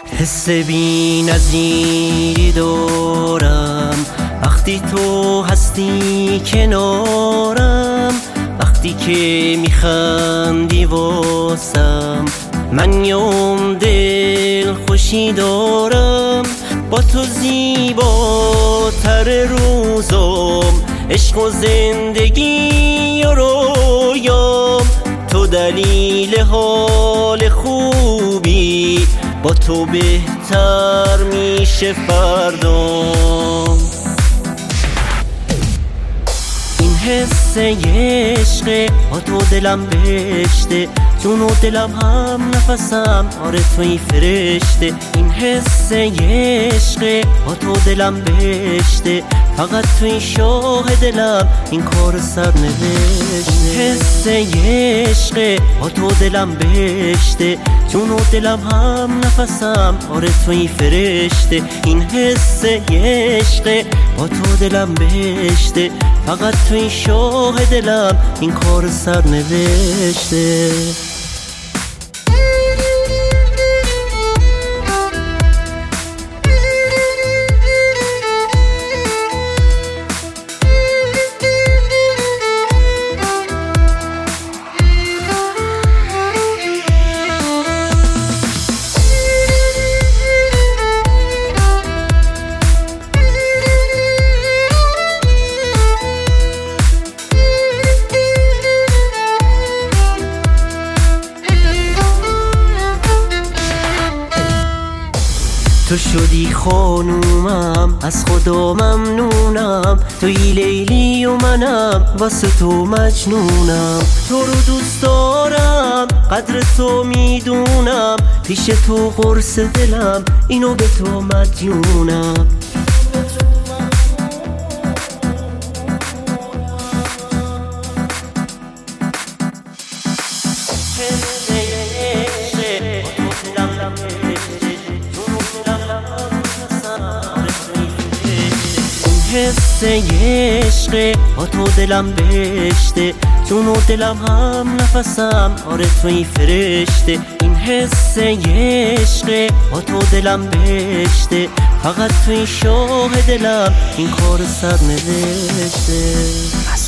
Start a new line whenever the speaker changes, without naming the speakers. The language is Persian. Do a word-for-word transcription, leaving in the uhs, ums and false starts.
حس بی نظیری دارم وقتی تو هستی کنارم، وقتی که میخندی واسم من یوم دل خوشی دارم. با تو زیباتر روزم عشق و زندگی و رویام، تو دلیل حال خوبی، با تو بهتر میشه فردام. این حس عشق با تو دلم بهشته، جون و دلم هم نفسم، آره توی فرشته. این حس عشق با تو دلم بهشته، فقط توی شاه دلم این کار سر نوشته. حس عشق با تو دلم بهشته، جون و دلم هم نفسم، آره توی فرشته. این حس عشق با تو دلم بهشته، فقط توی شاه دلم این کار سر نوشته. تو شدی خانومم، از خدا ممنونم، توی لیلی و منم واسه تو مجنونم. تو رو دوست دارم، قدر تو میدونم، پیش تو قرص دلم، اینو به تو مدیونم. حس عشق با تو دلم بهشته، جون و دلم هم نفسم، آره توی فرشته. این حس عشق با تو دلم بهشته، فقط توی شاه دلم این کار سر نوشته.